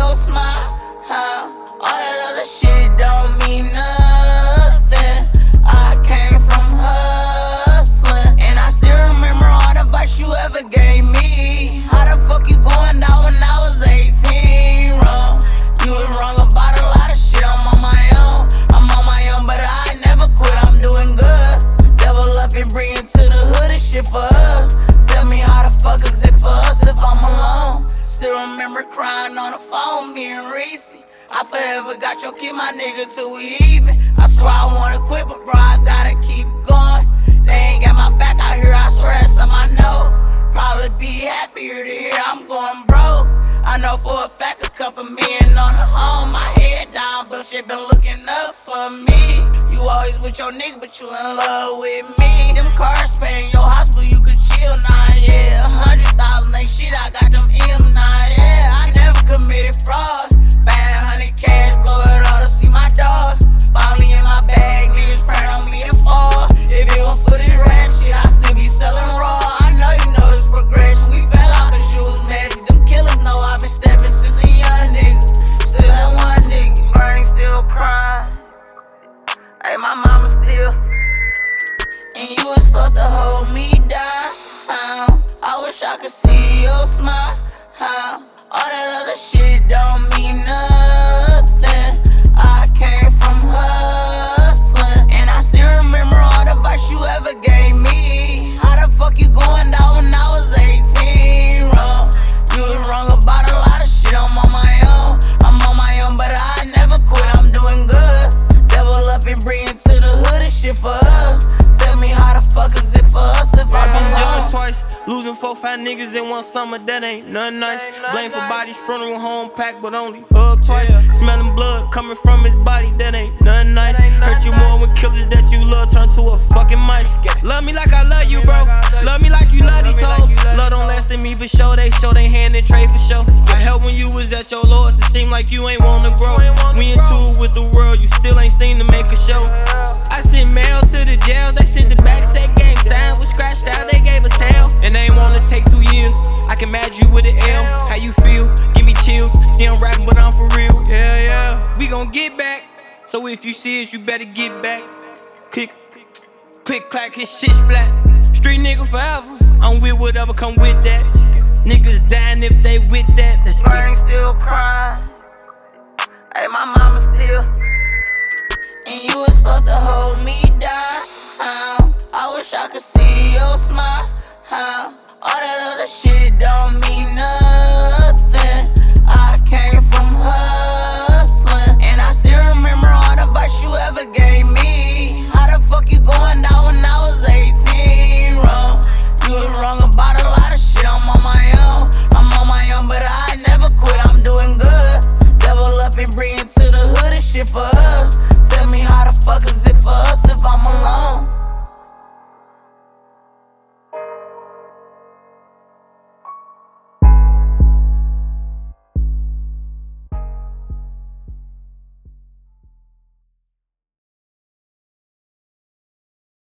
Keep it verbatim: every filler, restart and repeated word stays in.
your smile. All that other shit don't mean nothing. I came from hustling, and I still remember all the advice you ever gave me. How the fuck you going down when I was eighteen? Wrong. You was wrong about a lot of shit. I'm on my own. I'm on my own, but I never quit. I'm doing good. Double up and bring it to the hood. This shit for us. Tell me how the fuck is it for us if I'm alone? Still remember crying on the phone, me and Reese. I forever got your kid, my nigga, till we even. I swear I wanna quit, but bro, I gotta keep going. They ain't got my back out here, I swear that's something I know. Probably be happier to hear I'm going broke. I know for a fact a couple million on the home. My head down, but shit been looking up for me. You always with your nigga, but you in love with me. Them cars paying your house, but you could chill now, yeah. A hundred thousand ain't shit, I got them M's now, yeah. I never committed fraud. Five hundred cash, blow it all to see my dog. Finally in my bag, niggas praying on me to fall. If it was for this rap shit, I still be selling raw. I know you know this progression. We fell out cause you was messy. Them killers know I've been stepping since a young nigga. Still that one nigga, burning, still crying. Hey, my mama still. And you was supposed to hold me down. I wish I could see your smile. All that other shit don't mean nothing. I came from hustling, and I still remember all the advice you ever gave me. How the fuck you going down when I was eighteen? Wrong. You was wrong about a lot of shit. I'm on my own. I'm on my own, but I never quit. I'm doing good. Double up and bring it to the hood. This shit for us. Tell me how the fuck is it for us if I'm alone? Twice, losing four, five niggas in one summer, that ain't nothing nice. Blame for bodies, funeral home packed, but only hug twice. Smelling blood coming from his body, that ain't nothing nice. Hurt you more when killers that you love turn to a fucking mice. Love me like I love you, bro. Love me like you love these hoes. Love don't last in me for sure. They show they hand and trade for sure. I helped when you was at your lowest. It seemed like you ain't wanna grow. We into it with the world, you still ain't seen to make a show. I sent mail to the jail, they sent the back, said gang sign was scratched out, they gave us hell. And they ain't wanna take two years. I can match you with an L. How you feel? Give me chills. See, I'm rapping, but I'm for real. Yeah, yeah. We gon' get back. So if you see us, you better get back. Click, click, clack, his shit splat. Street nigga forever. I'm with whatever come with that. Niggas dying if they with that. Let's get burning, still crying. Hey, my mama still. And you was supposed to hold me